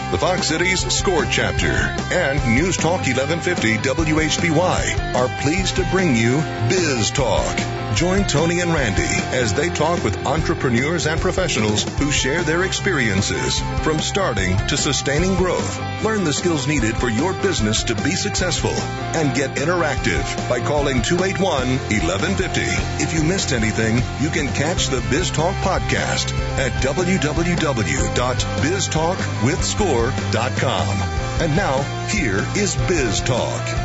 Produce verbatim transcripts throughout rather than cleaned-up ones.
the Fox Cities SCORE chapter, and News Talk eleven fifty W H B Y are pleased to bring you Biz Talk. Join Tony and Randy as they talk with entrepreneurs and professionals who share their experiences from starting to sustaining growth. Learn the skills needed for your business to be successful and get interactive by calling two eight one, eleven fifty. If you missed anything, you can catch the Biz Talk podcast at w w w dot biz talk with score dot com. And now, here is Biz Talk.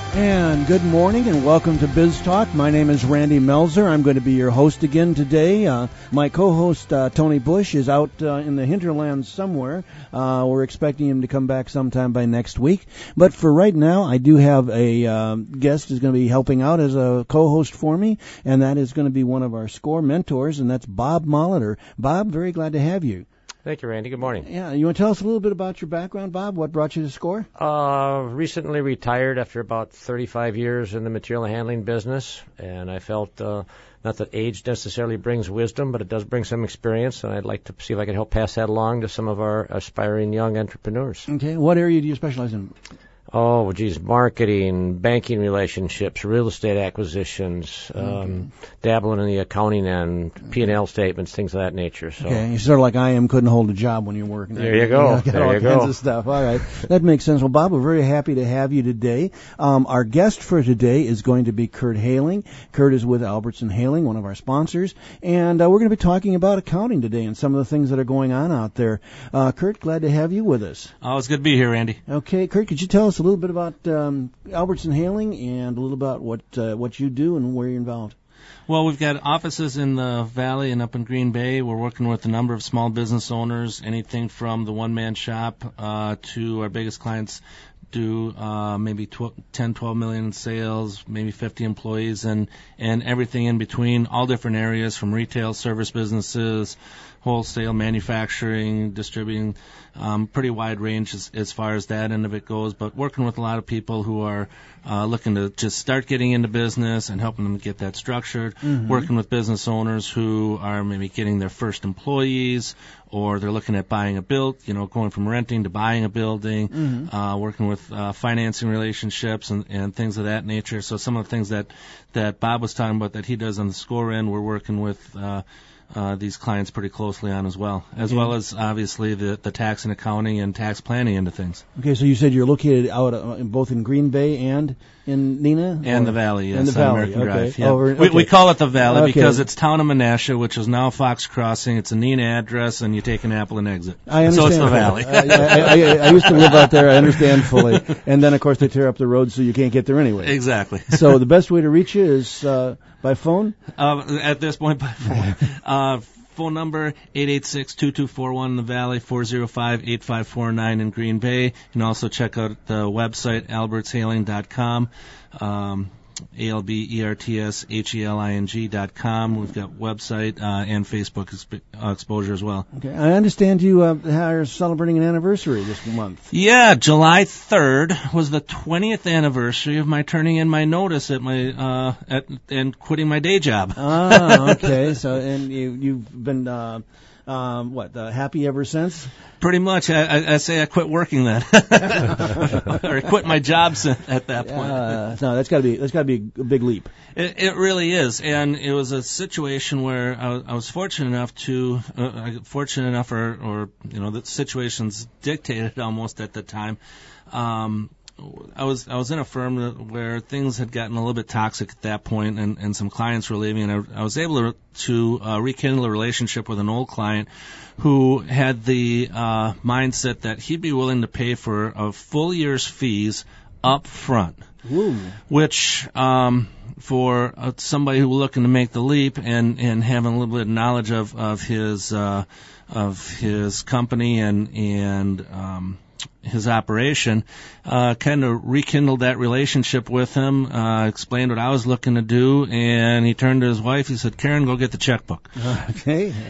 And good morning and welcome to Biz Talk. My name is Randy Melzer. I'm going to be your host again today. Uh, my co-host, uh, Tony Bush, is out uh, in the hinterlands somewhere. Uh, we're expecting him to come back sometime by next week. But for right now, I do have a uh, guest who's going to be helping out as a co-host for me, and that is going to be one of our SCORE mentors, and that's Bob Molitor. Bob, very glad to have you. Thank you, Randy. Good morning. Yeah, you want to tell us a little bit about your background, Bob? What brought you to SCORE? Uh, recently retired after about thirty-five years in the material handling business, and I felt uh, not that age necessarily brings wisdom, but it does bring some experience, and I'd like to see if I can help pass that along to some of our aspiring young entrepreneurs. Okay, what area do you specialize in? Oh, geez, marketing, banking relationships, real estate acquisitions, um, okay. dabbling in the accounting end, P and L statements, things of that nature. So. Okay, you're sort of like I am, couldn't hold a job when you're working. There you go. You got there all you kinds go. of stuff. All right, that makes sense. Well, Bob, we're very happy to have you today. Um, our guest for today is going to be Kurt Haling. Kurt is with Albertson Haling, one of our sponsors, and uh, we're going to be talking about accounting today and some of the things that are going on out there. Uh, Kurt, glad to have you with us. Oh, it's good to be here, Randy. Okay, Kurt, could you tell us a little bit about um, Albertson Haling and a little about what uh, what you do and where you're involved? Well, we've got offices in the Valley and up in Green Bay. We're working with a number of small business owners, anything from the one-man shop uh, to our biggest clients do uh, maybe ten, twelve million in sales, maybe fifty employees, and, and everything in between, all different areas from retail, service businesses, wholesale, manufacturing, distributing, um, pretty wide range as, as far as that end of it goes, but working with a lot of people who are uh, looking to just start getting into business and helping them get that structured, mm-hmm. working with business owners who are maybe getting their first employees, or they're looking at buying a build, you know, going from renting to buying a building, mm-hmm. uh, working with uh, financing relationships and, and things of that nature. So some of the things that, that Bob was talking about that he does on the SCORE end, we're working with uh, uh, these clients pretty closely on as well, as okay. well as obviously the, the tax and accounting and tax planning into things. Okay, so you said you're located out uh, both in Green Bay and in Neenah? And or? the Valley, yes, in the Valley, American okay. Drive. Yeah. Over, okay. we, we call it the Valley okay. because it's town of Menasha, which is now Fox Crossing. It's a Neenah address, and you take an apple and exit. I understand. So it's the Valley. I, I, I, I used to live out there. I understand fully. And then, of course, they tear up the road so you can't get there anyway. Exactly. So the best way to reach you is uh, by phone? Uh, at this point, by phone. uh, Phone number eight eight six, two two four one in the Valley, four oh five, eight five four nine in Green Bay. You can also check out the website, alberts haling dot com, um, A L B E R T S H E L I N G dot com. We've got website uh, and Facebook exp- uh, exposure as well. Okay, I understand you uh, are celebrating an anniversary this month. Yeah, July third was the twentieth anniversary of my turning in my notice at my uh, at and quitting my day job. Ah, okay. So and you you've been uh, um, what uh, happy ever since? Pretty much. I, I, I say I quit working then, or I quit my jobs at that point. Uh, no, that's got to be that's got to be a big leap. It, it really is, and it was a situation where I, I was fortunate enough to, uh, fortunate enough, or, or you know, the situations dictated almost at the time. Um, I was I was in a firm that, where things had gotten a little bit toxic at that point, and, and some clients were leaving, and I, I was able to, to uh, rekindle a relationship with an old client who had the uh, mindset that he'd be willing to pay for a full year's fees up front, Ooh. which um, for uh, somebody who was looking to make the leap and, and having a little bit of knowledge of of his uh, of his company and and um, his operation, uh, kind of rekindled that relationship with him, uh, explained what I was looking to do, and he turned to his wife. He said, "Karen, go get the checkbook." Okay, that's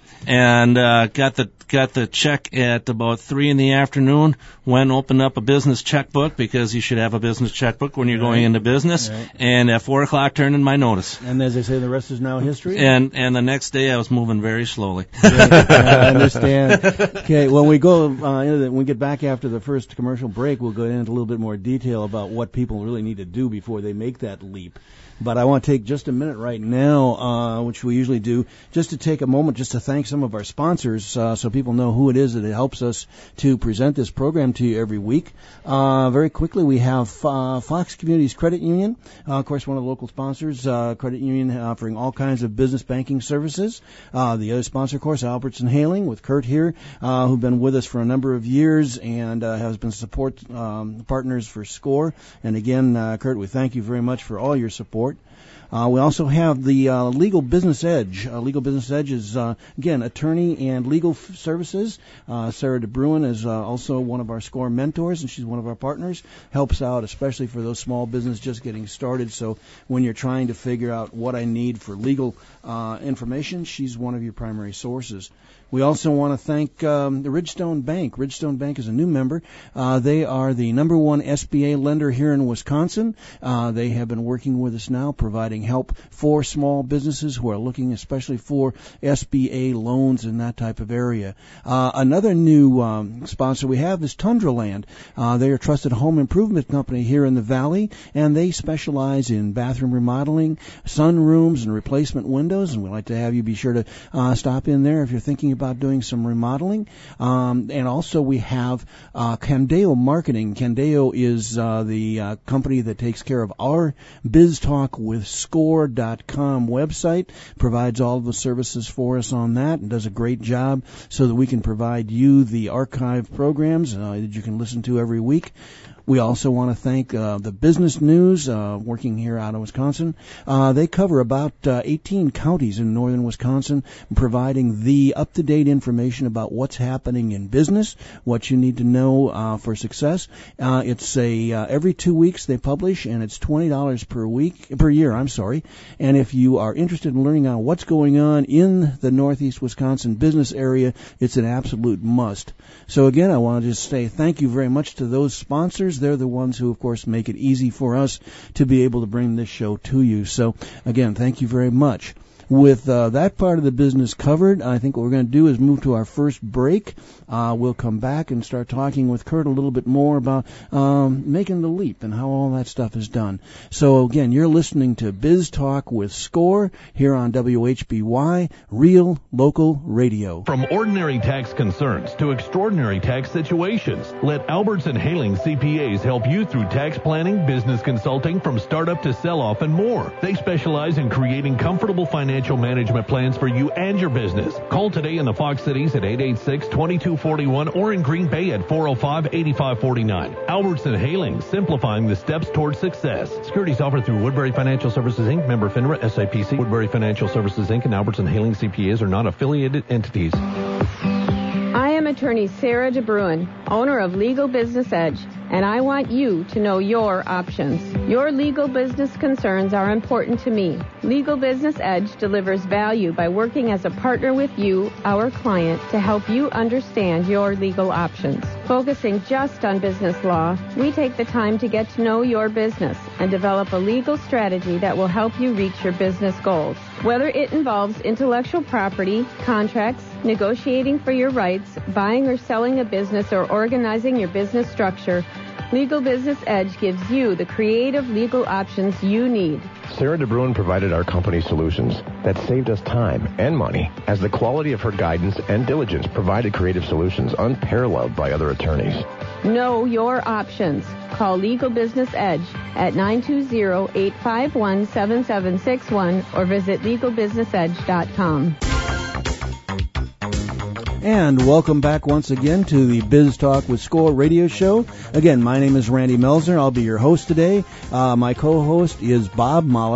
and uh, got the got the check at about three in the afternoon. Went opened up a business checkbook, because you should have a business checkbook when you're right. going into business. Right. And at four o'clock, turned in my notice. And as they say, the rest is now history. And and the next day, I was moving very slowly. Yeah, I understand. Okay, when we go, uh, into the, when we get back after the first commercial break, we'll go into a little bit more detail about what people really need to do before they make that leap. But I want to take just a minute right now, uh, which we usually do, just to take a moment just to thank some of our sponsors, uh, so people know who it is that helps us to present this program to you every week. Uh, very quickly, we have uh, Fox Communities Credit Union, uh, of course, one of the local sponsors, uh, credit union offering all kinds of business banking services. Uh, the other sponsor, of course, Albertson Hailing, with Kurt here, uh, who've been with us for a number of years and uh, has been support um, partners for SCORE. And again, uh, Kurt, we thank you very much for all your support. Uh, we also have the uh, Legal Business Edge. Uh, Legal Business Edge is, uh, again, attorney and legal f- services. Uh, Sarah DeBruin is uh, also one of our SCORE mentors, and she's one of our partners. Helps out, especially for those small businesses just getting started. So when you're trying to figure out what I need for legal uh, information, she's one of your primary sources. We also want to thank um, the Ridgestone Bank. Ridgestone Bank is a new member. Uh, they are the number one S B A lender here in Wisconsin. Uh, they have been working with us now, providing help for small businesses who are looking especially for S B A loans in that type of area. Uh, another new um, sponsor we have is Tundraland. Uh, they are a trusted home improvement company here in the Valley, and they specialize in bathroom remodeling, sunrooms, and replacement windows. And we'd like to have you be sure to uh, stop in there if you're thinking about doing some remodeling. Um, and also we have uh, Candeo Marketing. Candeo is uh, the uh, company that takes care of our Biz Talk with Score dot com website, provides all of the services for us on that, and does a great job so that we can provide you the archive programs uh, that you can listen to every week. We also want to thank uh, the Business News, uh, working here out of Wisconsin. Uh, they cover about uh, eighteen counties in northern Wisconsin, providing the up-to-date information about what's happening in business, what you need to know uh, for success. Uh, it's a uh, every two weeks they publish, and it's twenty dollars per week per year. I'm sorry. And if you are interested in learning on what's going on in the northeast Wisconsin business area, it's an absolute must. So again, I want to just say thank you very much to those sponsors. They're the ones who, of course, make it easy for us to be able to bring this show to you. So, again, thank you very much. With uh, that part of the business covered, I think what we're going to do is move to our first break. Uh, we'll come back and start talking with Kurt a little bit more about um, making the leap and how all that stuff is done. So, again, you're listening to Biz Talk with SCORE here on W H B Y, Real Local Radio. From ordinary tax concerns to extraordinary tax situations, let Albertson Hailing C P As help you through tax planning, business consulting, from startup to sell-off and more. They specialize in creating comfortable financial Financial management plans for you and your business. Call today in the Fox Cities at eight eight six, two two four one or in Green Bay at four oh five, eight five four nine. Albertson Hailing, simplifying the steps toward success. Securities offered through Woodbury Financial Services, Incorporated, member FINRA, S I P C. Woodbury Financial Services, Incorporated, and Albertson Hailing C P As are not affiliated entities. I am attorney Sarah DeBruin, owner of Legal Business Edge, and I want you to know your options. Your legal business concerns are important to me. Legal Business Edge delivers value by working as a partner with you, our client, to help you understand your legal options. Focusing just on business law, we take the time to get to know your business and develop a legal strategy that will help you reach your business goals. Whether it involves intellectual property, contracts, negotiating for your rights, buying or selling a business, or organizing your business structure, Legal Business Edge gives you the creative legal options you need. Sarah DeBruin provided our company solutions that saved us time and money, as the quality of her guidance and diligence provided creative solutions unparalleled by other attorneys. Know your options. Call Legal Business Edge at nine two zero, eight five one, seven seven six one or visit legal business edge dot com. And welcome back once again to the Biz Talk with SCORE radio show. Again, my name is Randy Melzer. I'll be your host today. Uh, my co-host is Bob Molitor.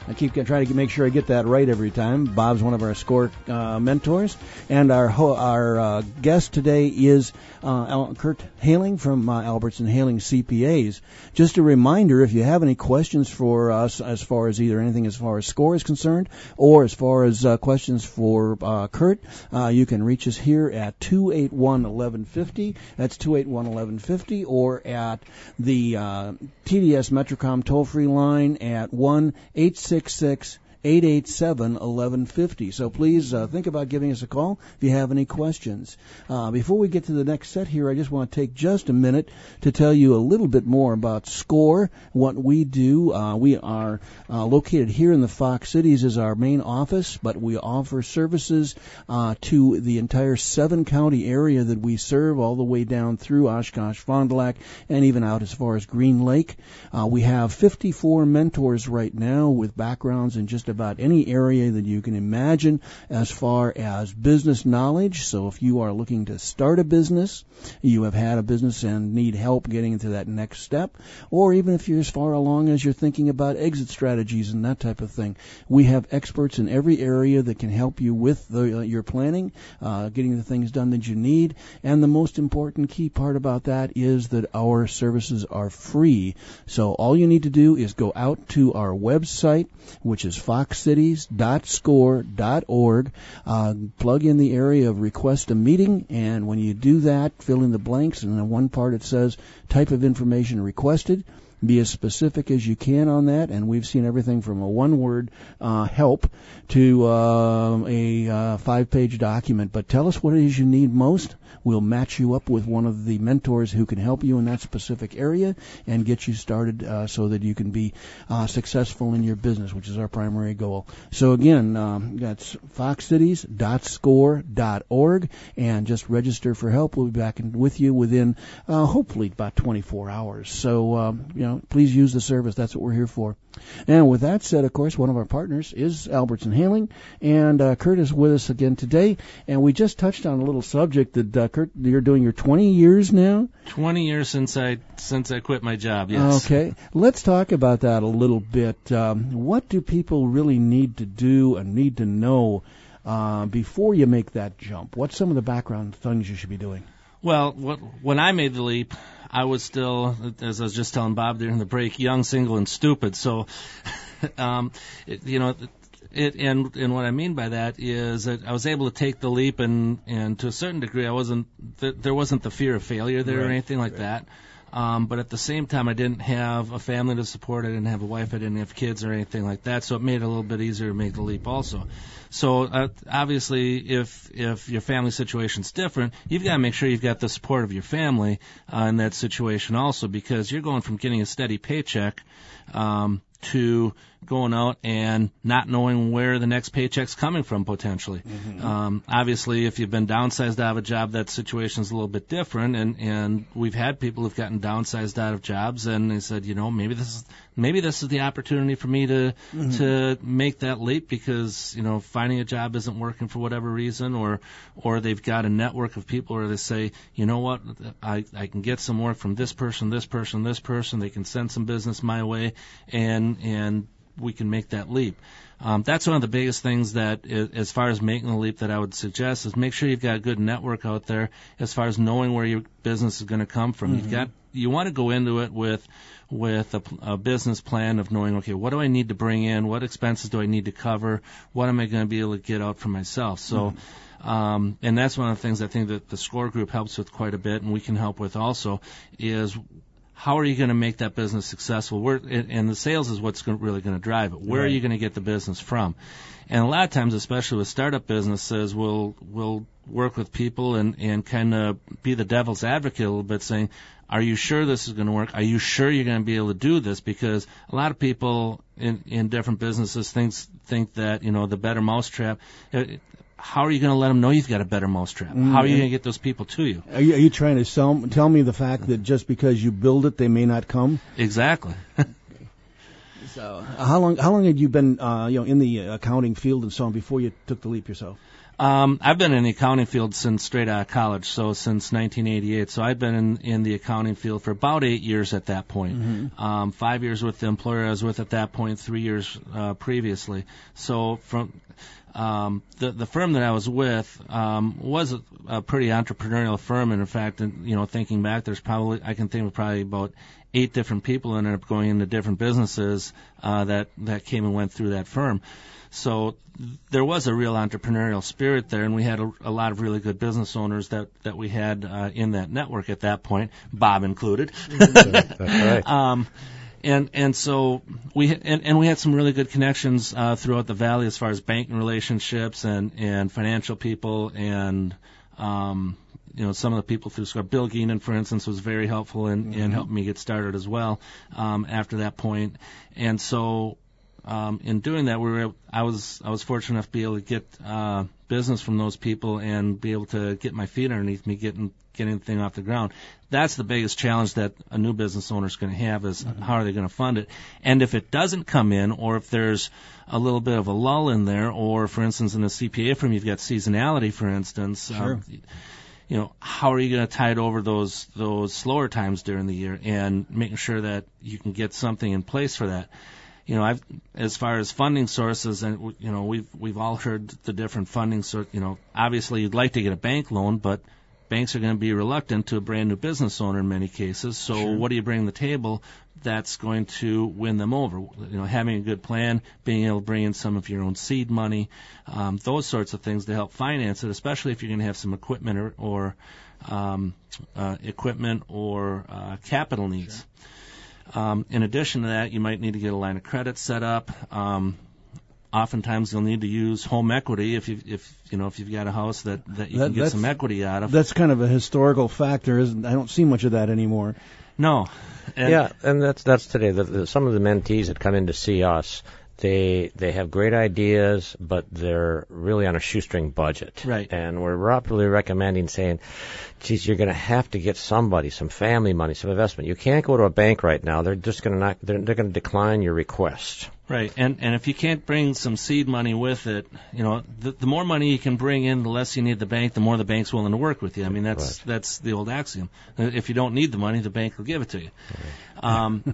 I keep trying to make sure I get that right every time. Bob's one of our SCORE uh, mentors, and our ho- our uh, guest today is uh, Kurt Haling from uh, Albertson Haling C P As. Just a reminder, if you have any questions for us as far as either anything as far as SCORE is concerned, or as far as uh, questions for uh, Kurt, uh, you can reach us here at two eight one, eleven fifty. That's two eight one, eleven fifty, or at the uh, T D S Metrocom toll-free line at one eight six six, eight eight seven, eleven fifty. So please uh, think about giving us a call if you have any questions. Uh, before we get to the next set here, I just want to take just a minute to tell you a little bit more about SCORE, what we do. Uh, we are uh, located here in the Fox Cities as our main office, but we offer services uh, to the entire seven-county area that we serve, all the way down through Oshkosh, Fond du Lac, and even out as far as Green Lake. Uh, we have fifty-four mentors right now with backgrounds in just about any area that you can imagine as far as business knowledge. So if you are looking to start a business, you have had a business and need help getting into that next step, or even if you're as far along as you're thinking about exit strategies and that type of thing, we have experts in every area that can help you with the, uh, your planning, uh, getting the things done that you need. And the most important key part about that is that our services are free. So all you need to do is go out to our website, which is fox cities dot score dot org, uh, plug in the area of request a meeting, and when you do that, fill in the blanks, and in one part it says type of information requested. Be as specific as you can on that, and we've seen everything from a one-word uh, help to uh, a uh, five-page document. But tell us what it is you need most. We'll match you up with one of the mentors who can help you in that specific area and get you started uh, so that you can be uh, successful in your business, which is our primary goal. So again, um, that's fox cities dot score dot org, and just register for help. We'll be back in, with you within uh, hopefully about twenty-four hours. So um, you know, please use the service. That's what we're here for. And with that said, of course, one of our partners is Albertson Haling, and uh, Kurt is with us again today. And we just touched on a little subject that uh, Kurt, you're doing your twenty years now. Twenty years since I since I quit my job. Yes. Okay, let's talk about that a little bit. Um, what do people really need to do and need to know uh, before you make that jump? What's some of the background things you should be doing? Well, what, when I made the leap, I was still, as I was just telling Bob during the break, young, single, and stupid. So, um, it, you know, it, and and what I mean by that is that I was able to take the leap, and, and to a certain degree, I wasn't th- there wasn't the fear of failure there right, or anything like right. that. Um, but at the same time, I didn't have a family to support. I didn't have a wife. I didn't have kids or anything like that. So it made it a little bit easier to make the leap also. So uh, obviously, if if your family situation's different, you've got to make sure you've got the support of your family uh, in that situation also, because you're going from getting a steady paycheck um, to going out and not knowing where the next paycheck's coming from potentially. Mm-hmm. Um, obviously, if you've been downsized out of a job, that situation's a little bit different. And, and we've had people who've gotten downsized out of jobs, and they said, you know, maybe this is maybe this is the opportunity for me to mm-hmm. to make that leap, because you know finding a job isn't working for whatever reason, or or they've got a network of people where they say, you know what, I I can get some work from this person, this person, this person. They can send some business my way, and and we can make that leap. Um, that's one of the biggest things that, as far as making the leap, that I would suggest is make sure you've got a good network out there as far as knowing where your business is going to come from. Mm-hmm. You've got you want to go into it with with a, a business plan of knowing, okay, what do I need to bring in? What expenses do I need to cover? What am I going to be able to get out for myself? So. Mm-hmm. Um, and that's one of the things I think that the SCORE group helps with quite a bit, and we can help with also, is how are you going to make that business successful? Where, and the sales is what's really going to drive it. Where right. are you going to get the business from? And a lot of times, especially with startup businesses, we'll, we'll work with people and, and kind of be the devil's advocate a little bit, saying, are you sure this is going to work? Are you sure you're going to be able to do this? Because a lot of people in, in different businesses think, think that, you know, the better mousetrap, it, how are you going to let them know you've got a better mousetrap? Mm-hmm. How are you going to get those people to you? Are you, are you trying to sell, tell me the fact that just because you build it, they may not come? Exactly. So, uh, how long how long had you been uh, you know in the accounting field and so on before you took the leap yourself? Um, I've been in the accounting field since straight out of college, so since nineteen eighty-eight. So I've been in, in the accounting field for about eight years at that point. Mm-hmm. Um, five years with the employer I was with at that point, three years uh, previously. So from um, the the firm that I was with um, was a, a pretty entrepreneurial firm, and in fact, you know, thinking back, there's probably I can think of probably about eight different people who ended up going into different businesses uh, that that came and went through that firm. So there was a real entrepreneurial spirit there, and we had a, a lot of really good business owners that, that we had uh, in that network at that point, Bob included. That's right. Um, and and so we and, and we had some really good connections uh, throughout the valley as far as banking relationships and, and financial people and um, you know, some of the people through school. Bill Geenan, for instance, was very helpful in, mm-hmm. in helping me get started as well um, after that point. And so Um, in doing that, we were. I was. I was fortunate enough to be able to get uh, business from those people and be able to get my feet underneath me, getting getting the thing off the ground. That's the biggest challenge that a new business owner is going to have: is mm-hmm. how are they going to fund it? And if it doesn't come in, or if there's a little bit of a lull in there, or for instance, in a C P A firm, you've got seasonality, for instance. Sure. Um, you know, how are you going to tide over those those slower times during the year, and making sure that you can get something in place for that. You know, I've, as far as funding sources, and you know, we've we've all heard the different funding sources. You know, obviously you'd like to get a bank loan, but banks are going to be reluctant to a brand new business owner in many cases. So, sure. What do you bring to the table that's going to win them over? You know, having a good plan, being able to bring in some of your own seed money, um, those sorts of things to help finance it, especially if you're going to have some equipment or, or um, uh, equipment or uh, capital needs. Sure. Um, in addition to that, you might need to get a line of credit set up. Um, oftentimes, you'll need to use home equity if you if you know if you've got a house that, that you that, can get some equity out of. That's kind of a historical factor, isn't? I don't see much of that anymore. No. And yeah, and that's that's today. The, the, some of the mentees that come in to see us, they they have great ideas, but they're really on a shoestring budget. Right. And we're really recommending saying, geez, you're going to have to get somebody, some family money, some investment. You can't go to a bank right now. They're just going to not, they're, they're going to decline your request. Right. And and if you can't bring some seed money with it, you know, the, the more money you can bring in, the less you need the bank, the more the bank's willing to work with you. I mean, that's right. That's the old axiom. If you don't need the money, the bank will give it to you. Right. Um,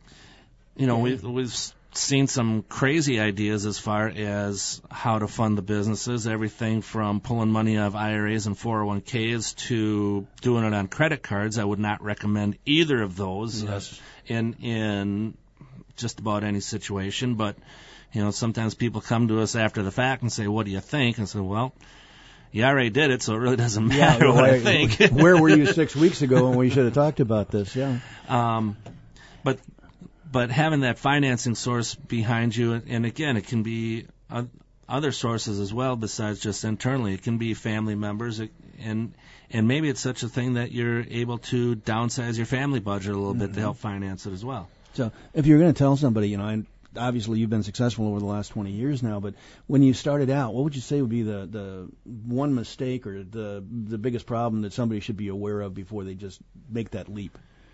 you know, we've, we've seen some crazy ideas as far as how to fund the businesses, everything from pulling money out of I R As and four oh one k's to doing it on credit cards. I would not recommend either of those yes. uh, in in just about any situation. But, you know, sometimes people come to us after the fact and say, what do you think? And say, well, you already did it, so it really doesn't matter yeah, what I think. Where were you six weeks ago when we should have talked about this? Yeah. Um, but But having that financing source behind you, and again, it can be other sources as well besides just internally. It can be family members, and and maybe it's such a thing that you're able to downsize your family budget a little mm-hmm. bit to help finance it as well. So if you're going to tell somebody, you know, and obviously you've been successful over the last twenty years now, but when you started out, what would you say would be the, the one mistake or the the biggest problem that somebody should be aware of before they just make that leap?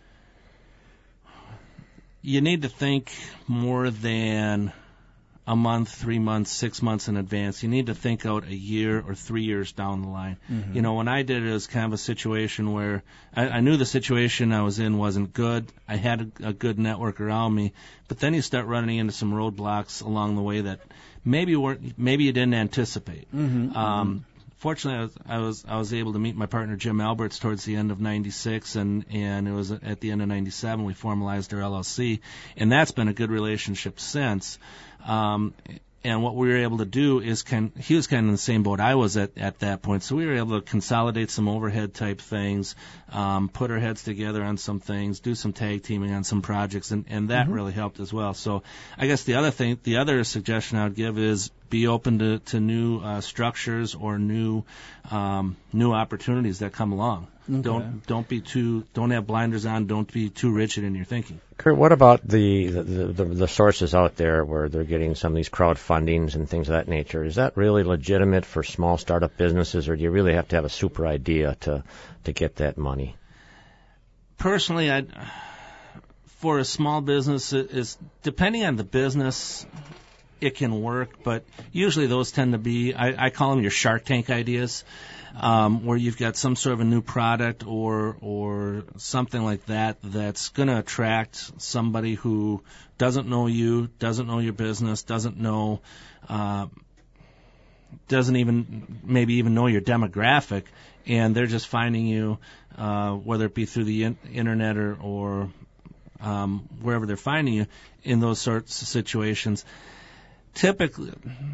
You need to think more than a month, three months, six months in advance. You need to think out a year or three years down the line. Mm-hmm. You know, when I did it, it was kind of a situation where I, I knew the situation I was in wasn't good. I had a, a good network around me, but then you start running into some roadblocks along the way that maybe weren't, maybe you didn't anticipate. Mm-hmm. Um, Fortunately, I was, I was I was able to meet my partner Jim Alberts towards the end of ninety-six, and and it was at the end of ninety-seven we formalized our L L C, and that's been a good relationship since. Um, and what we were able to do is kind he was kind of in the same boat I was at at that point, so we were able to consolidate some overhead type things, um, put our heads together on some things, do some tag teaming on some projects, and and that mm-hmm. really helped as well. So I guess the other thing, the other suggestion I would give is be open to, to new uh, structures or new um, new opportunities that come along. Okay. Don't don't be too don't have blinders on. Don't be too rigid in your thinking. Kurt, what about the the, the the sources out there where they're getting some of these crowdfundings and things of that nature? Is that really legitimate for small startup businesses, or do you really have to have a super idea to to get that money? Personally, I for a small business, it is depending on the business. it can work, but usually those tend to be, I, I call them your Shark Tank ideas, um, where you've got some sort of a new product or or something like that that's going to attract somebody who doesn't know you, doesn't know your business, doesn't know, uh, doesn't even maybe even know your demographic, and they're just finding you, uh, whether it be through the in- internet or, or um, wherever they're finding you in those sorts of situations. Typically,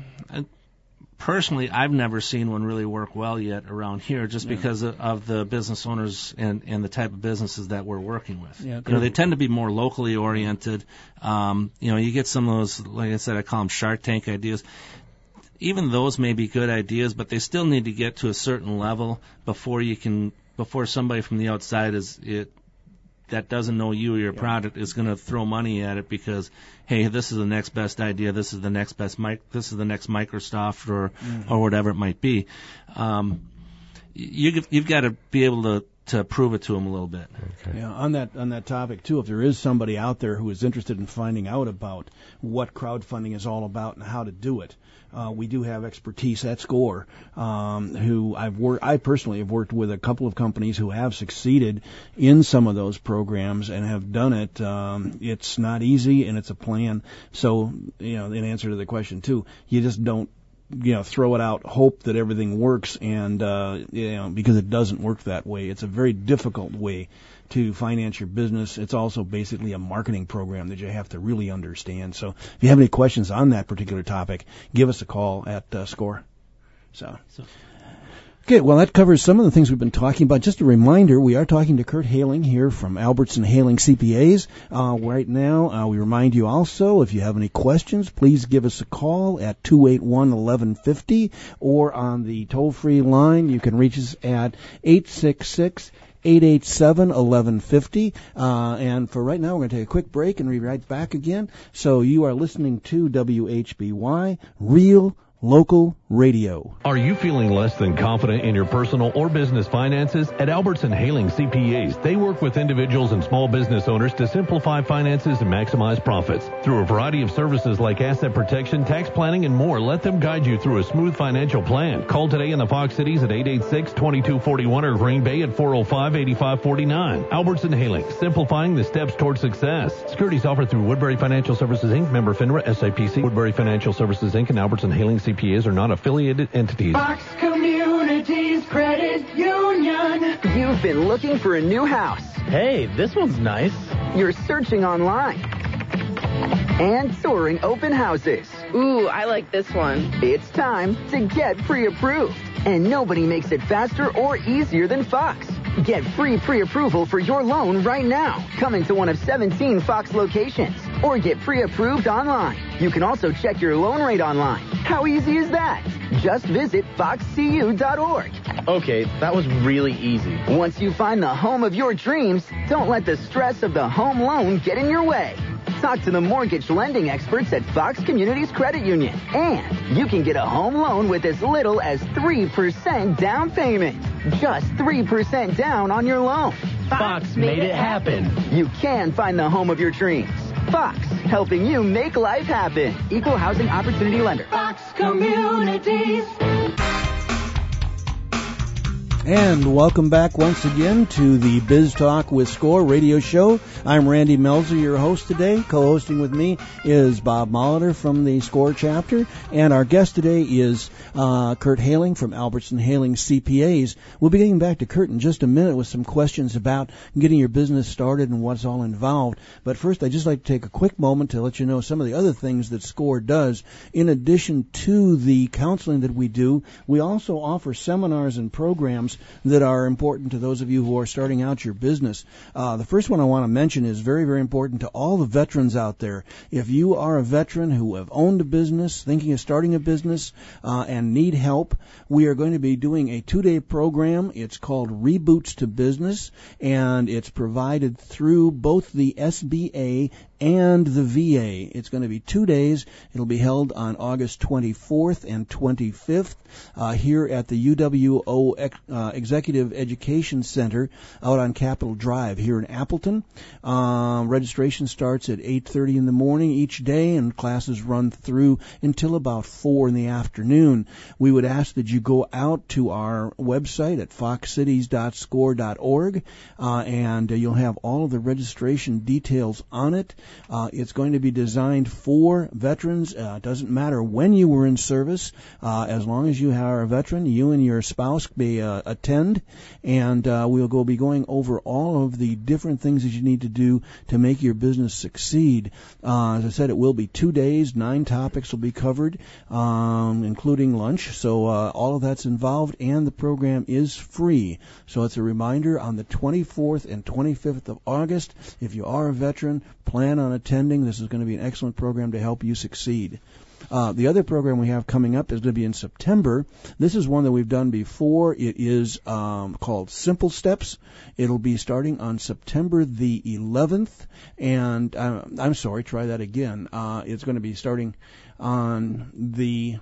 personally, I've never seen one really work well yet around here, just yeah. because of, of the business owners and, and the type of businesses that we're working with. Yeah, you know, they tend to be more locally oriented. Um, you know, you get some of those, like I said, I call them Shark Tank ideas. Even those may be good ideas, but they still need to get to a certain level before you can, before somebody from the outside is it. that doesn't know you or your yeah. product is going to throw money at it because, hey, this is the next best idea, this is the next best mic, this is the next Microsoft or mm-hmm. or whatever it might be. Um, you, you've got to be able to, to prove it to them a little bit. Okay. Yeah, on that on that topic too, if there is somebody out there who is interested in finding out about what crowdfunding is all about and how to do it. Uh, we do have expertise at SCORE, um, who I've worked, I personally have worked with a couple of companies who have succeeded in some of those programs and have done it. Um, it's not easy and it's a plan. So, you know, in answer to the question too, you just don't, you know, throw it out, hope that everything works, and, uh, you know, because it doesn't work that way. It's a very difficult way to finance your business. It's also basically a marketing program that you have to really understand. So if you have any questions on that particular topic, give us a call at uh, SCORE. So. so. Okay, well, that covers some of the things we've been talking about. Just a reminder, we are talking to Kurt Haling here from Albertson Haling C P As. Uh, right now, uh, we remind you also, if you have any questions, please give us a call at two eight one, eleven fifty, or on the toll-free line, you can reach us at eight six six, eight eight seven, eleven fifty. Uh, and for right now, we're going to take a quick break and be right back again. So you are listening to W H B Y, Real Local Radio. Are you feeling less than confident in your personal or business finances? At Albertson Haling C P As, they work with individuals and small business owners to simplify finances and maximize profits. Through a variety of services like asset protection, tax planning, and more, let them guide you through a smooth financial plan. Call today in the Fox Cities at eight eight six, two two four one or Green Bay at four oh five, eight five four nine. Albertson Haling, simplifying the steps toward success. Securities offered through Woodbury Financial Services, Incorporated, member FINRA, S I P C. Woodbury Financial Services, Incorporated, and Albertson Haling C P As are not affiliated entities. Fox Communities Credit Union. You've been looking for a new house. Hey, this one's nice. You're searching online and touring open houses. Ooh, I like this one. It's time to get pre-approved. And nobody makes it faster or easier than Fox. Get free pre-approval for your loan right now. Coming to one of seventeen Fox locations. Or get pre-approved online. You can also check your loan rate online. How easy is that? Just visit fox c u dot org. Okay, that was really easy. Once you find the home of your dreams, don't let the stress of the home loan get in your way. Talk to the mortgage lending experts at Fox Communities Credit Union. And you can get a home loan with as little as three percent down payment. Just three percent down on your loan. Fox made it happen. You can find the home of your dreams. Fox, helping you make life happen. Equal Housing Opportunity Lender. Fox Communities. And welcome back once again to the Biz Talk with SCORE radio show. I'm Randy Melzer, your host today. Co-hosting with me is Bob Molitor from the SCORE chapter. And our guest today is uh, Kurt Haling from Albertson Haling C P As. We'll be getting back to Kurt in just a minute with some questions about getting your business started and what's all involved. But first, I'd just like to take a quick moment to let you know some of the other things that SCORE does. In addition to the counseling that we do, we also offer seminars and programs that are important to those of you who are starting out your business. Uh, the first one I want to mention is very, very important to all the veterans out there. If you are a veteran who have owned a business, thinking of starting a business, uh, and need help, we are going to be doing a two-day program. It's called Reboots to Business, and it's provided through both the S B A and the V A. It's going to be two days. It'll be held on August twenty-fourth and twenty-fifth uh, here at the U W O uh, Executive Education Center out on Capitol Drive here in Appleton. Uh, registration starts at eight thirty in the morning each day, and classes run through until about four in the afternoon. We would ask that you go out to our website at fox cities dot score dot org, uh, and uh, you'll have all of the registration details on it. Uh, it's going to be designed for veterans. Uh, it doesn't matter when you were in service, uh, as long as you are a veteran, you and your spouse may uh, attend, and uh, we'll go be going over all of the different things that you need to do to make your business succeed. Uh, as I said, it will be two days, nine topics will be covered, um, including lunch, so uh, all of that's involved, and the program is free. So it's a reminder on the twenty-fourth and twenty-fifth of August, if you are a veteran, plan on attending. This is going to be an excellent program to help you succeed. Uh, the other program we have coming up is going to be in September. This is one that we've done before. It is um, called Simple Steps. It'll be starting on September the eleventh. And uh, I'm sorry, try that again. Uh, it's going to be starting on the...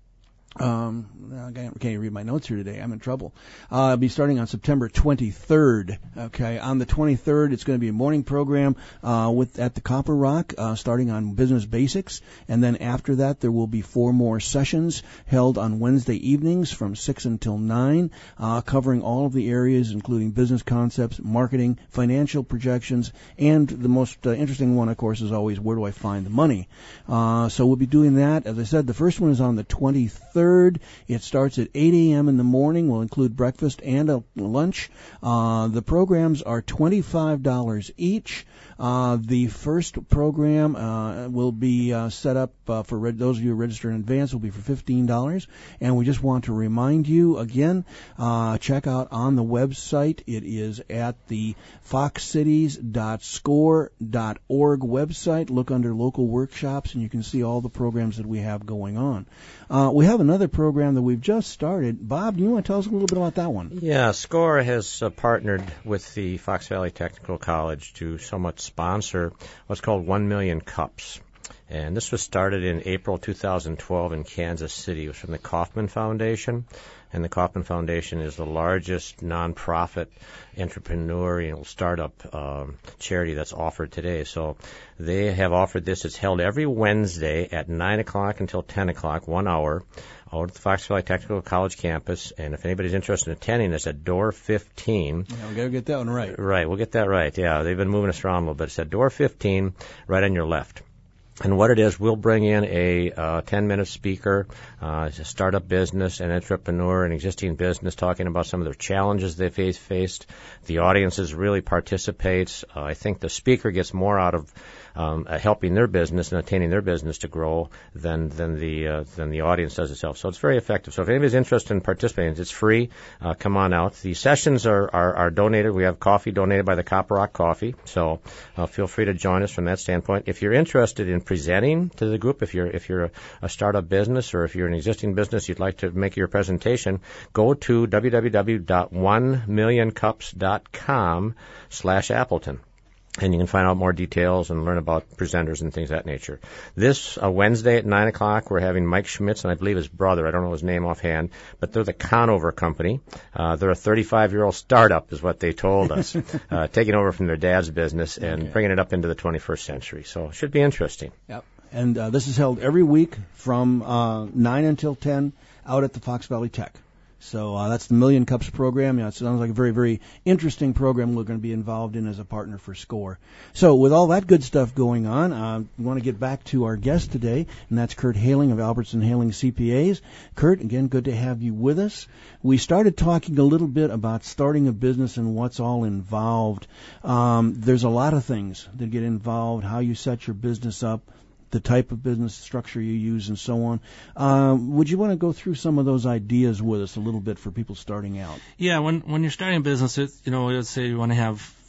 Um, I can't even read my notes here today. I'm in trouble. Uh, it'll be starting on September twenty-third. Okay, on the twenty-third, it's going to be a morning program uh, with at the Copper Rock, uh, starting on business basics, and then after that, there will be four more sessions held on Wednesday evenings from six until nine, uh, covering all of the areas, including business concepts, marketing, financial projections, and the most uh, interesting one, of course, is always where do I find the money. Uh, so we'll be doing that. As I said, the first one is on the twenty-third. It starts at eight a.m. in the morning. We'll include breakfast and a lunch. Uh, the programs are twenty-five dollars each. Uh, the first program uh, will be uh, set up uh, for reg- those of you who register in advance will be for fifteen dollars. And we just want to remind you again, uh, check out on the website. It is at the fox cities dot score dot org website. Look under local workshops, and you can see all the programs that we have going on. Uh, we have another program that we've just started. Bob, do you want to tell us a little bit about that one? Yeah, SCORE has uh, partnered with the Fox Valley Technical College to somewhat sponsor what's called one million Cups. And this was started in April two thousand twelve in Kansas City. It was from the Kauffman Foundation. And the Kauffman Foundation is the largest nonprofit entrepreneurial startup um, charity that's offered today. So they have offered this. It's held every Wednesday at nine o'clock until ten o'clock, one hour, out at the Fox Valley Technical College campus. And if anybody's interested in attending, it's at door fifteen. Yeah, we got to get that one right. Right, we'll get that right. Yeah, they've been moving us around a little bit. It's at door fifteen, right on your left. And what it is, we'll bring in a uh, ten-minute speaker, uh, a startup business, an entrepreneur, an existing business, talking about some of their challenges they've faced. The audience really participates. Uh, I think the speaker gets more out of um, uh, helping their business and attaining their business to grow than than the uh, than the audience does itself. So it's very effective. So if anybody's interested in participating, it's free. Uh, come on out. The sessions are, are, are donated. We have coffee donated by the Copper Rock Coffee. So uh, feel free to join us from that standpoint. If you're interested in presenting to the group, if you're if you're a, a startup business or if you're an existing business, you'd like to make your presentation, go to w w w dot one million cups dot com slash Appleton. And you can find out more details and learn about presenters and things of that nature. This uh, Wednesday at nine o'clock, we're having Mike Schmitz, and I believe his brother. I don't know his name offhand, but they're the Conover Company. Uh, they're a thirty-five-year-old startup is what they told us, uh, taking over from their dad's business and okay. bringing it up into the twenty-first century. So it should be interesting. Yep. And uh, this is held every week from uh, nine until ten out at the Fox Valley Tech. So uh, that's the Million Cups program. Yeah, it sounds like a very, very interesting program we're going to be involved in as a partner for SCORE. So with all that good stuff going on, uh, we want to get back to our guest today, and that's Kurt Haling of Albertson Haling C P As. Kurt, again, good to have you with us. We started talking a little bit about starting a business and what's all involved. Um, there's a lot of things that get involved, how you set your business up, the type of business structure you use, and so on. Um, would you want to go through some of those ideas with us a little bit for people starting out? Yeah, when when you're starting a business, it, you know, let's say you want to have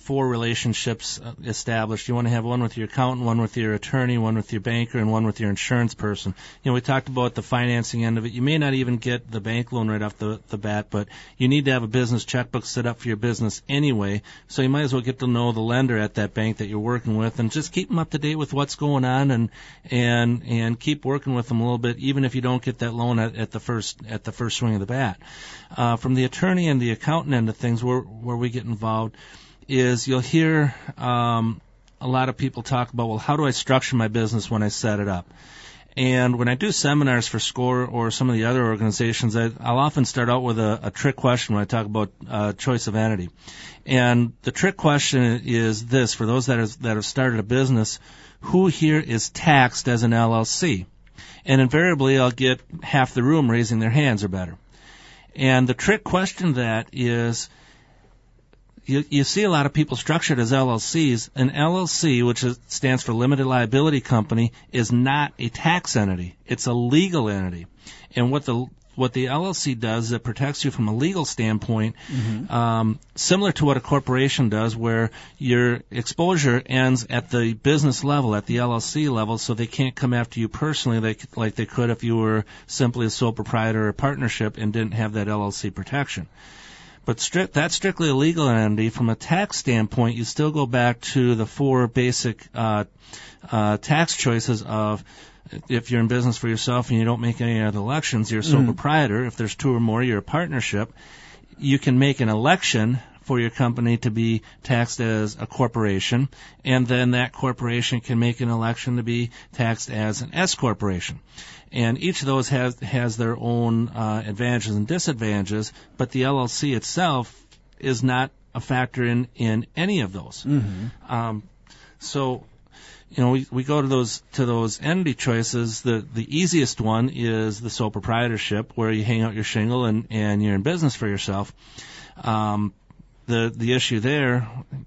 four relationships uh, established. You want to have one with your accountant, one with your attorney, one with your banker, and one with your insurance person. You know, we talked about the financing end of it. You may not even get the bank loan right off the, the bat, but you need to have a business checkbook set up for your business anyway, so you might as well get to know the lender at that bank that you're working with and just keep them up to date with what's going on and and and keep working with them a little bit, even if you don't get that loan at, at the first at the first swing of the bat. Uh, from the attorney and the accountant end of things, where where we get involved, is you'll hear um, a lot of people talk about, well, how do I structure my business when I set it up? And when I do seminars for SCORE or some of the other organizations, I, I'll often start out with a, a trick question when I talk about uh, choice of entity. And the trick question is this: for those that, is, that have started a business, who here is taxed as an L L C? And invariably, I'll get half the room raising their hands or better. And the trick question to that is, you, you see a lot of people structured as L L Cs. An L L C, which is, stands for Limited Liability Company, is not a tax entity. It's a legal entity. And what the what the L L C does is it protects you from a legal standpoint, mm-hmm. um, similar to what a corporation does, where your exposure ends at the business level, at the L L C level, so they can't come after you personally like, like they could if you were simply a sole proprietor or a partnership and didn't have that L L C protection. But strict, that's strictly a legal entity. From a tax standpoint, you still go back to the four basic uh, uh, tax choices of, if you're in business for yourself and you don't make any other elections, you're a sole mm. proprietor. If there's two or more, you're a partnership. You can make an election for your company to be taxed as a corporation, and then that corporation can make an election to be taxed as an S corporation. And each of those has has their own uh, advantages and disadvantages, but the L L C itself is not a factor in, in any of those. Mm-hmm. Um, so... You know, we, we go to those to those entity choices. The the easiest one is the sole proprietorship, where you hang out your shingle and, and you're in business for yourself. Um, the the issue there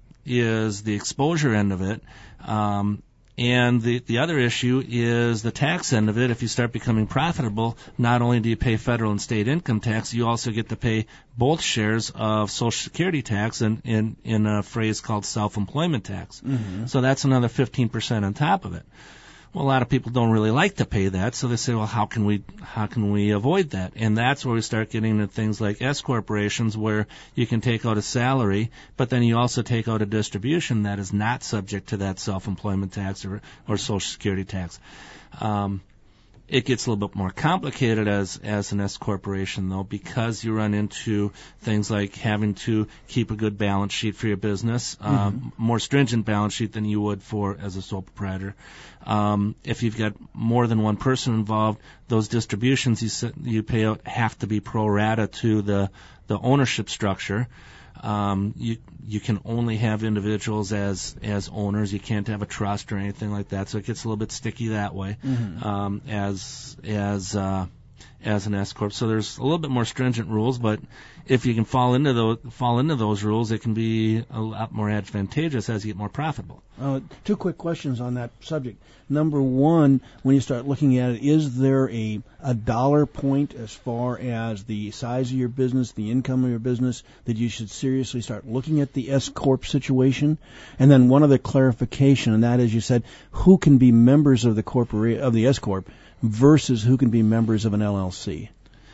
is the exposure end of it, um, and the the other issue is the tax end of it. If you start becoming profitable, not only do you pay federal and state income tax, you also get to pay both shares of Social Security tax in, in, in a phrase called self-employment tax. Mm-hmm. So that's another fifteen percent on top of it. Well, a lot of people don't really like to pay that, so they say, well, how can we how can we avoid that? And that's where we start getting into things like S corporations, where you can take out a salary, but then you also take out a distribution that is not subject to that self-employment tax or, or Social Security tax. Um, It gets a little bit more complicated as as an S corporation, though, because you run into things like having to keep a good balance sheet for your business, mm-hmm. um, more stringent balance sheet than you would for as a sole proprietor. Um, if you've got more than one person involved, those distributions you sit, you pay out have to be pro rata to the the ownership structure. Um, you you can only have individuals as as owners. You can't have a trust or anything like that. So it gets a little bit sticky that way, mm-hmm. um, as as uh, as an S corp. So there's a little bit more stringent rules, but if you can fall into those fall into those rules, it can be a lot more advantageous as you get more profitable. Uh, two quick questions on that subject. Number one, when you start looking at it, is there a, a dollar point as far as the size of your business, the income of your business, that you should seriously start looking at the S corp situation? And then one other clarification, and that is, you said who can be members of the corpora- of the S corp versus who can be members of an L L C.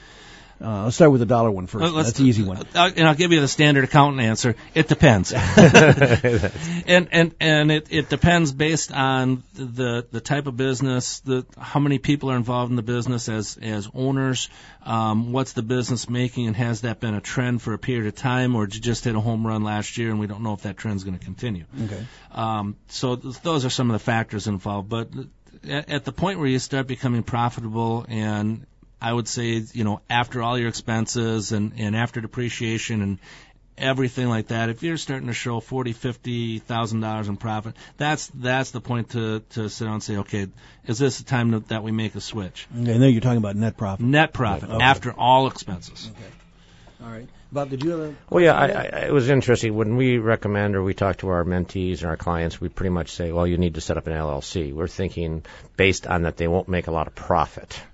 Uh, let's start with the dollar one first. Let's, That's the easy one. Uh, and I'll give you the standard accountant answer. It depends. and and and it, it depends based on the the type of business, the how many people are involved in the business as as owners, um, what's the business making, and has that been a trend for a period of time, or did you just hit a home run last year and we don't know if that trend's going to continue? Okay. Um, so th- those are some of the factors involved. But at, at the point where you start becoming profitable, and I would say, you know, after all your expenses and, and after depreciation and everything like that, if you're starting to show forty, fifty thousand dollars in profit, that's that's the point to, to sit down and say, okay, is this the time to, that we make a switch? Okay, and then you're talking about net profit. Net profit okay. After all expenses. Okay. All right. Bob, did you have a Well, yeah, I, I, it was interesting. When we recommend or we talk to our mentees and our clients, we pretty much say, well, you need to set up an L L C. We're thinking based on that they won't make a lot of profit.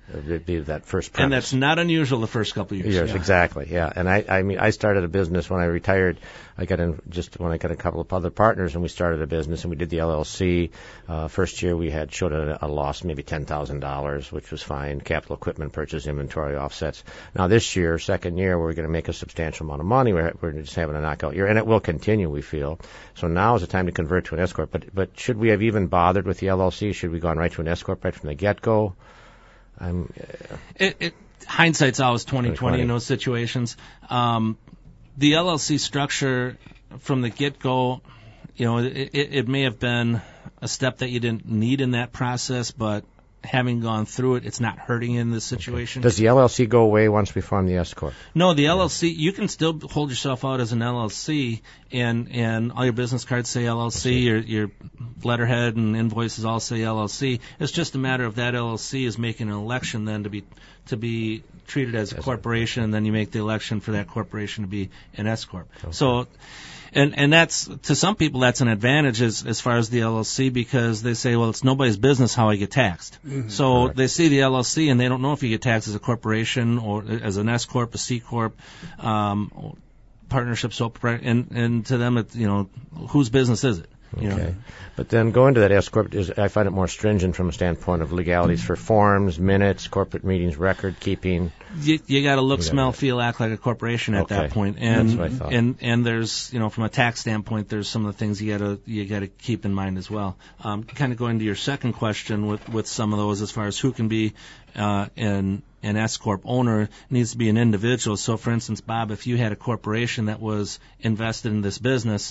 It'd be that first premise. And that's not unusual the first couple of years. Years, yeah. exactly, yeah. And I, I mean, I started a business when I retired. I got in just when I got a couple of other partners, and we started a business, and we did the L L C. Uh, first year we had showed a, a loss, maybe ten thousand dollars, which was fine. Capital equipment purchase, inventory offsets. Now this year, second year, we're going to make a substantial amount of money. We're, we're just having a knockout year, and it will continue, we feel. So now is the time to convert to an S corp. But but should we have even bothered with the L L C? Should we gone right to an S corp right from the get go? I'm, uh, it, it, hindsight's always twenty twenty in those situations. Um, the L L C structure from the get-go, you know, it, it, it may have been a step that you didn't need in that process, but having gone through it, it's not hurting you in this situation. Does the L L C go away once we form the S corp? No, the L L C, you can still hold yourself out as an L L C, and and all your business cards say L L C, your your letterhead and invoices all say L L C. It's just a matter of that L L C is making an election then to be to be treated as a corporation, and then you make the election for that corporation to be an S corp. Okay. So. And and that's, to some people, that's an advantage as as far as the L L C, because they say, well, it's nobody's business how I get taxed. Mm-hmm. So Correct. They see the L L C and they don't know if you get taxed as a corporation or as an S corp, a C corp, um, partnership, sole proprietor, and and to them, it's, you know, whose business is it? You okay. know? But then going to that S corp, is, I find it more stringent from a standpoint of legalities for forms, minutes, corporate meetings, record keeping. You, you got to look, smell, feel, act like a corporation at okay. that point. And That's what I thought. and and there's, you know, from a tax standpoint, there's some of the things you got to you got to keep in mind as well. Um, kind of going to your second question with with some of those as far as who can be uh, an an S corp owner, needs to be an individual. So, for instance, Bob, if you had a corporation that was invested in this business,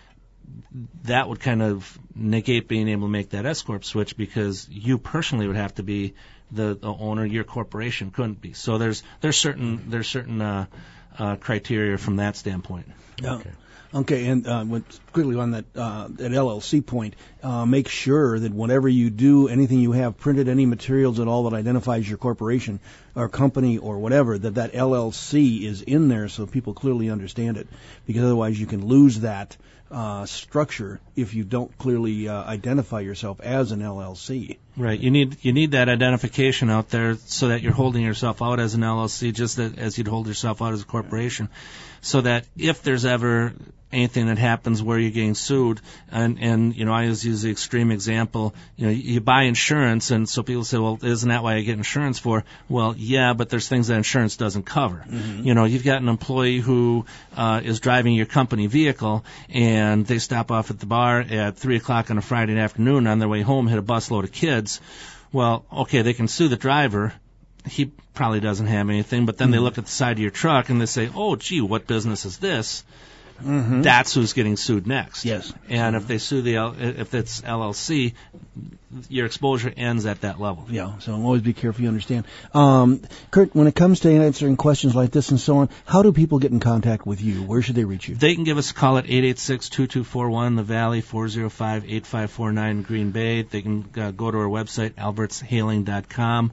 that would kind of negate being able to make that S corp switch, because you personally would have to be the, the owner. Your corporation couldn't be. So there's there's certain there's certain uh, uh, criteria from that standpoint. Yeah. Okay. Okay, and uh, quickly on that uh, that L L C point, uh, make sure that whatever you do, anything you have printed, any materials at all that identifies your corporation or company or whatever, that that L L C is in there so people clearly understand it, because otherwise you can lose that uh, structure if you don't clearly uh, identify yourself as an L L C. Right. You need you need that identification out there so that you're holding yourself out as an L L C, just as you'd hold yourself out as a corporation, so that if there's ever anything that happens where you're getting sued, and, and you know, I always use the extreme example, you know, you buy insurance, and so people say, well, isn't that why I get insurance for? Well, yeah, but there's things that insurance doesn't cover. Mm-hmm. You know, you've got an employee who uh, is driving your company vehicle, and they stop off at the bar at three o'clock on a Friday afternoon, on their way home, hit a busload of kids. Well, okay, they can sue the driver. He probably doesn't have anything, but then mm-hmm. they look at the side of your truck and they say, oh, gee, what business is this? Mm-hmm. That's who's getting sued next. Yes. And if they sue the L- if it's L L C, your exposure ends at that level. Yeah. So always be careful. You understand, um, Kurt. When it comes to answering questions like this and so on, how do people get in contact with you? Where should they reach you? They can give us a call at eight eight six, two two four one in the Valley, four zero five, eight five four nine in Green Bay. They can uh, go to our website, alberts hailing dot com.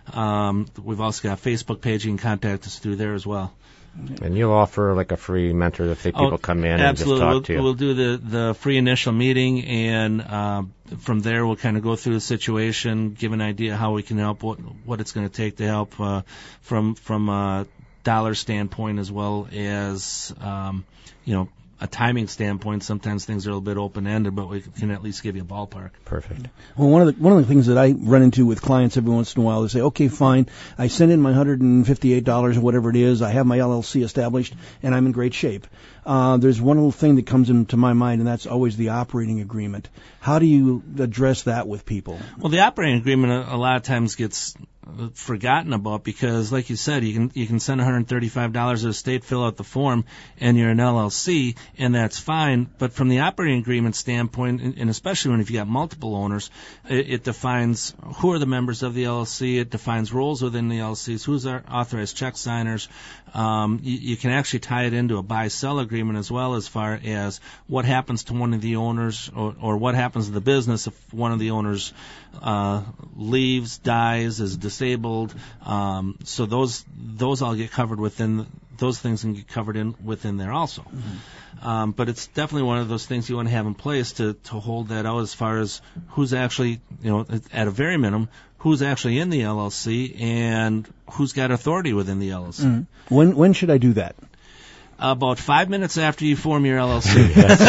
Um, we've also got a Facebook page. You can contact us through there as well. And you'll offer like a free mentor if people oh, come in absolutely. and just talk we'll, to you. We'll do the, the free initial meeting, and uh, from there we'll kind of go through the situation, give an idea how we can help, what what it's going to take to help uh, from from a dollar standpoint, as well as um, you know, a timing standpoint. Sometimes things are a little bit open-ended, but we can at least give you a ballpark. Perfect. Well, one of the one of the things that I run into with clients every once in a while, they say, okay, fine, I send in my one hundred fifty-eight dollars or whatever it is, I have my L L C established, and I'm in great shape. Uh, there's one little thing that comes into my mind, and that's always the operating agreement. How do you address that with people? Well, the operating agreement a, a lot of times gets forgotten about, because, like you said, you can you can send one hundred thirty-five dollars to the state, fill out the form, and you're an L L C, and that's fine. But from the operating agreement standpoint, and, and especially when if you got multiple owners, it, it defines who are the members of the L L C. It defines roles within the L L Cs, who's our authorized check signers. Um, you, you can actually tie it into a buy-sell agreement as well, as far as what happens to one of the owners, or, or what happens to the business if one of the owners uh, leaves, dies, is disabled. Um, so those those all get covered within those things can get covered in within there also. Mm-hmm. Um, but it's definitely one of those things you want to have in place to, to hold that out as far as who's actually, you know, at a very minimum, who's actually in the L L C and who's got authority within the L L C. Mm-hmm. When when should I do that? About five minutes after you form your L L C.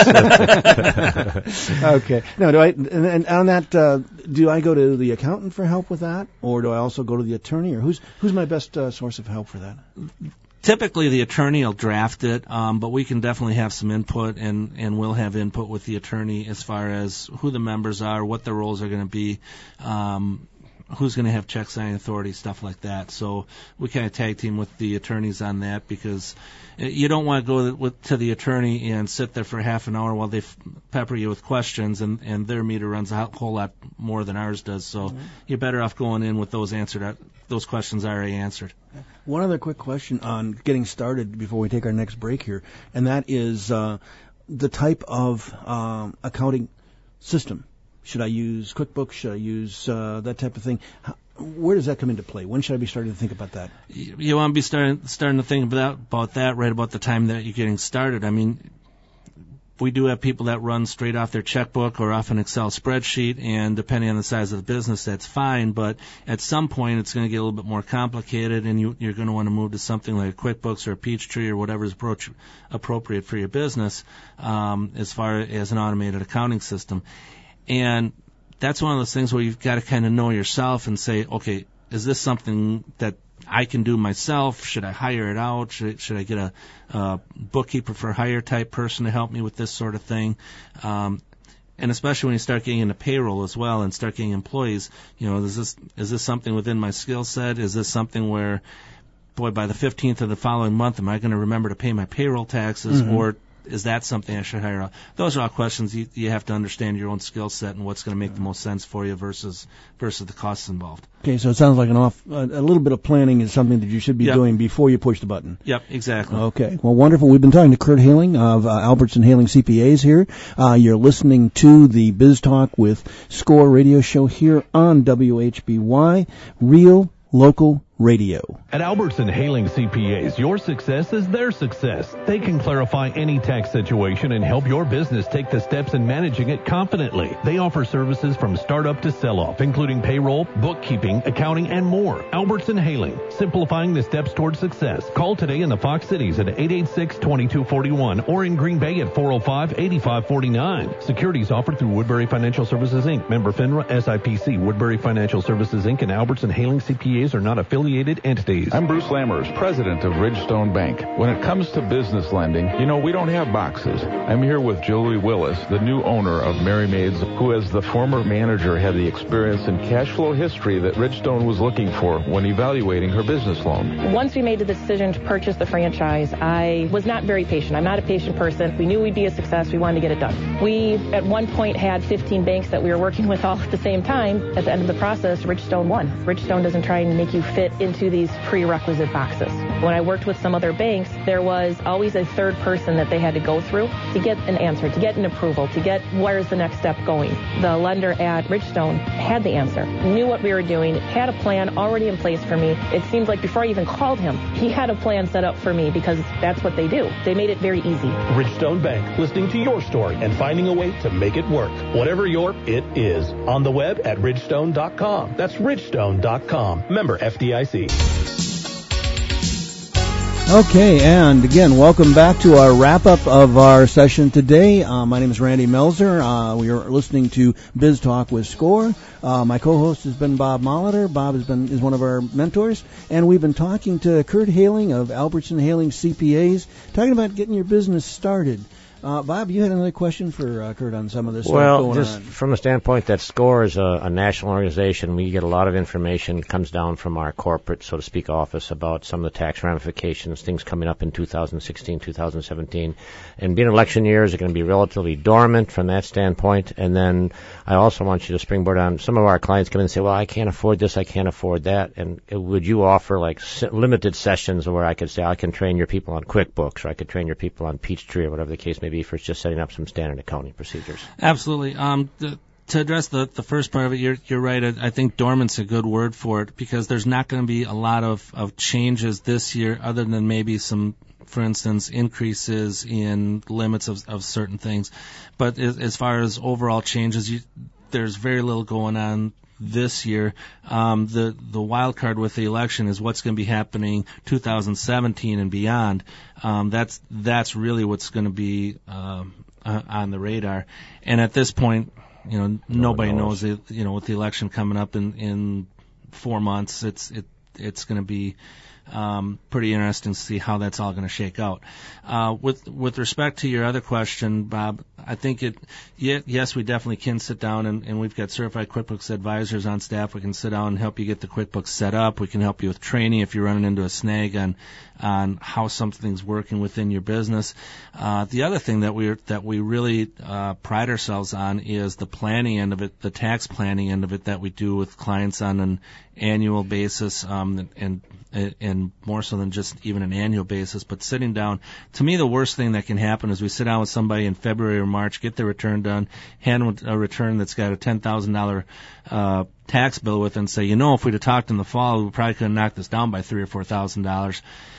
Okay. Now, do I? And, and on that, uh, do I go to the accountant for help with that, or do I also go to the attorney, or who's who's my best uh, source of help for that? Typically, the attorney will draft it, um, but we can definitely have some input, and, and we'll have input with the attorney as far as who the members are, what their roles are going to be, um, who's going to have check signing authority, stuff like that. So we kind of tag team with the attorneys on that, because you don't want to go with, to the attorney and sit there for half an hour while they f- pepper you with questions, and, and their meter runs a whole lot more than ours does. So mm-hmm. you're better off going in with those answered, those questions already answered. One other quick question on getting started before we take our next break here, and that is uh, the type of um, accounting system. Should I use QuickBooks? Should I use uh, that type of thing? How, where does that come into play? When should I be starting to think about that? You, you want to be starting starting to think about, about that right about the time that you're getting started. I mean, we do have people that run straight off their checkbook or off an Excel spreadsheet, and depending on the size of the business, that's fine. But at some point, it's going to get a little bit more complicated, and you, you're going to want to move to something like QuickBooks or a Peachtree or whatever is approach, appropriate for your business um, as far as an automated accounting system. And that's one of those things where you've got to kind of know yourself and say, okay, is this something that I can do myself? Should I hire it out? Should, should I get a, a bookkeeper for hire type person to help me with this sort of thing? Um, and especially when you start getting into payroll as well and start getting employees, you know, is this is this something within my skill set? Is this something where, boy, by the fifteenth of the following month, am I going to remember to pay my payroll taxes? Mm-hmm. Or is that something I should hire out? Those are all questions you, you have to understand your own skill set and what's going to make the most sense for you versus versus the costs involved. Okay, so it sounds like an off uh, a little bit of planning is something that you should be yep. doing before you push the button. Yep, exactly. Okay, well, wonderful. We've been talking to Kurt Haling of uh, Albertson Haling C P As here. Uh, you're listening to the Biz Talk with SCORE radio show here on W H B Y, Real Local Radio. At Albertson Haling C P As, your success is their success. They can clarify any tax situation and help your business take the steps in managing it confidently. They offer services from startup to sell-off, including payroll, bookkeeping, accounting, and more. Albertson Haling, simplifying the steps toward success. Call today in the Fox Cities at eight eight six, two two four one or in Green Bay at four oh five, eight five four nine. Securities offered through Woodbury Financial Services, Incorporated. Member FINRA, S I P C. Woodbury Financial Services, Incorporated and Albertson Haling C P As are not affiliated entities. I'm Bruce Lammers, president of Ridgestone Bank. When it comes to business lending, you know, we don't have boxes. I'm here with Julie Willis, the new owner of Merry Maids, who as the former manager had the experience and cash flow history that Ridgestone was looking for when evaluating her business loan. Once we made the decision to purchase the franchise, I was not very patient. I'm not a patient person. We knew we'd be a success. We wanted to get it done. We, at one point, had fifteen banks that we were working with all at the same time. At the end of the process, Ridgestone won. Ridgestone doesn't try and make you fit into these prerequisite boxes. When I worked with some other banks, there was always a third person that they had to go through to get an answer, to get an approval, to get where's the next step going. The lender at Ridgestone had the answer, knew what we were doing, had a plan already in place for me. It seemed like before I even called him, he had a plan set up for me because that's what they do. They made it very easy. Ridgestone Bank, listening to your story and finding a way to make it work. Whatever your it is. On the web at ridgestone dot com. That's ridgestone dot com. Member F D I C. Okay, and again, welcome back to our wrap-up of our session today. Uh, my name is Randy Melzer. Uh, we are listening to Biz Talk with SCORE. Uh, my co-host has been Bob Molitor. Bob has been is one of our mentors, and we've been talking to Kurt Haling of Albertson Haling C P As, talking about getting your business started. Uh, Bob, you had another question for uh, Kurt on some of this well, stuff going just on. From the standpoint that SCORE is a, a national organization, we get a lot of information that comes down from our corporate, so to speak, office about some of the tax ramifications, things coming up in two thousand sixteen, two thousand seventeen. And being election years are going to be relatively dormant from that standpoint. And then I also want you to springboard on some of our clients come in and say, well, I can't afford this, I can't afford that. And would you offer like limited sessions where I could say, I can train your people on QuickBooks, or I could train your people on Peachtree, or whatever the case may be, for just setting up some standard accounting procedures? Absolutely. Um, the, to address the, the first part of it, you're, you're right. I, I think dormant's a good word for it because there's not going to be a lot of, of changes this year other than maybe some, for instance, increases in limits of, of certain things. But as, as far as overall changes, you, there's very little going on this year. Um, the, the wild card with the election is what's going to be happening two thousand seventeen and beyond. Um, that's, that's really what's going to be, um, uh, on the radar. And at this point, you know, no nobody knows. knows it, you know, with the election coming up in, in four months, it's, it, it's going to be, Um, pretty interesting to see how that's all going to shake out. Uh, with with respect to your other question, Bob, I think it, yeah, yes, we definitely can sit down and, and we've got certified QuickBooks advisors on staff. We can sit down and help you get the QuickBooks set up. We can help you with training if you're running into a snag on on how something's working within your business. Uh, the other thing that we that we really uh, pride ourselves on is the planning end of it, the tax planning end of it that we do with clients on an annual basis, um, and and more so than just even an annual basis, but sitting down. To me, the worst thing that can happen is we sit down with somebody in February or March, get their return done, hand a return that's got a ten thousand dollars uh, tax bill with it, and say, you know, if we'd have talked in the fall, we probably could have knocked this down by three or four thousand dollars.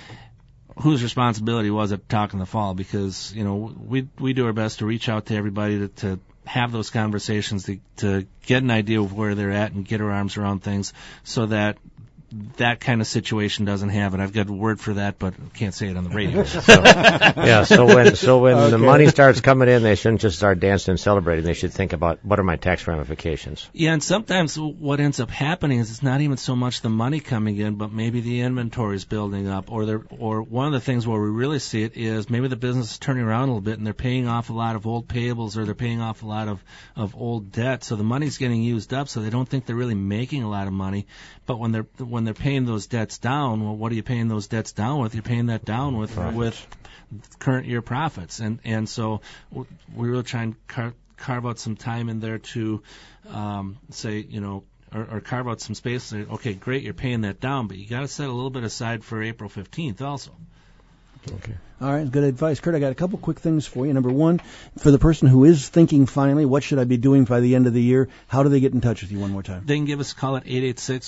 Whose responsibility was it to talk in the fall? Because, you know, we we do our best to reach out to everybody to, to have those conversations, to, to get an idea of where they're at and get our arms around things so that that kind of situation doesn't happen. I've got a word for that, but can't say it on the radio. So, yeah, so when so when Okay. the money starts coming in, they shouldn't just start dancing and celebrating. They should think about what are my tax ramifications. Yeah, and sometimes what ends up happening is it's not even so much the money coming in, but maybe the inventory is building up, or they're, or one of the things where we really see it is maybe the business is turning around a little bit and they're paying off a lot of old payables, or they're paying off a lot of, of old debt, so the money's getting used up, so they don't think they're really making a lot of money. But when they're when they're paying those debts down, well, what are you paying those debts down with? You're paying that down with Right. with current year profits, and and so we really try and car- carve out some time in there to um, say, you know, or, or carve out some space. And say, okay, great, you're paying that down, but you got to set a little bit aside for April fifteenth also. Okay. All right, good advice. Kurt, I got a couple quick things for you. Number one, for the person who is thinking finally, what should I be doing by the end of the year? How do they get in touch with you one more time? They can give us a call at eight eight six,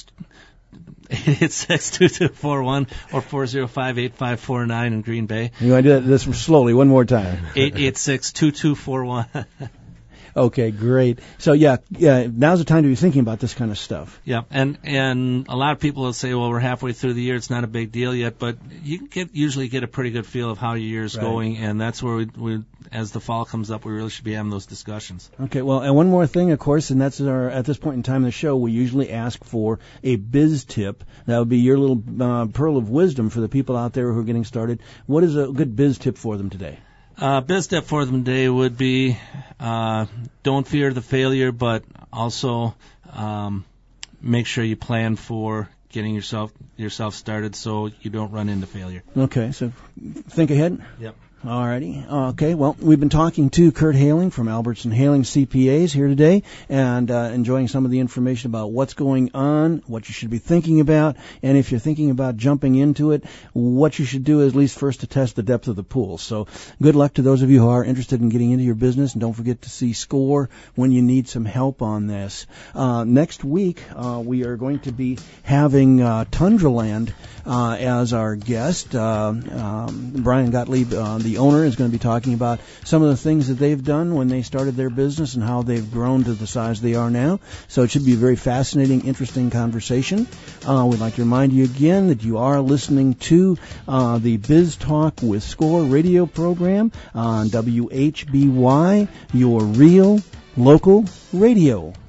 eight eight six, two two four one or four oh five, eight five four nine in Green Bay. You want to do that this slowly, one more time. eight eight six, two two four one. Okay, great. So yeah, yeah, now's the time to be thinking about this kind of stuff. Yeah, and and a lot of people will say, well, we're halfway through the year, it's not a big deal yet, but you can get usually get a pretty good feel of how your year's Right. going, and that's where we, we, as the fall comes up, we really should be having those discussions. Okay, well, and one more thing, of course, and that's our, at this point in time in the show, we usually ask for a biz tip. That would be your little uh, pearl of wisdom for the people out there who are getting started. What is a good biz tip for them today? Uh, biz tip for them today would be uh, don't fear the failure, but also um, make sure you plan for getting yourself yourself started so you don't run into failure. Okay, so think ahead. Yep. All righty. Okay, well, we've been talking to Kurt Haling from Albertson Haling C P As here today, and uh, enjoying some of the information about what's going on, what you should be thinking about, and if you're thinking about jumping into it, what you should do is at least first to test the depth of the pool. So good luck to those of you who are interested in getting into your business, and don't forget to see SCORE when you need some help on this. Uh, next week, uh, we are going to be having uh, Tundraland uh, as our guest. Uh, um, Brian Gottlieb, uh, the owner, is going to be talking about some of the things that they've done when they started their business and how they've grown to the size they are now. So it should be a very fascinating, interesting conversation. Uh, we'd like to remind you again that you are listening to uh, the Biz Talk with SCORE radio program on W H B Y, your real local radio.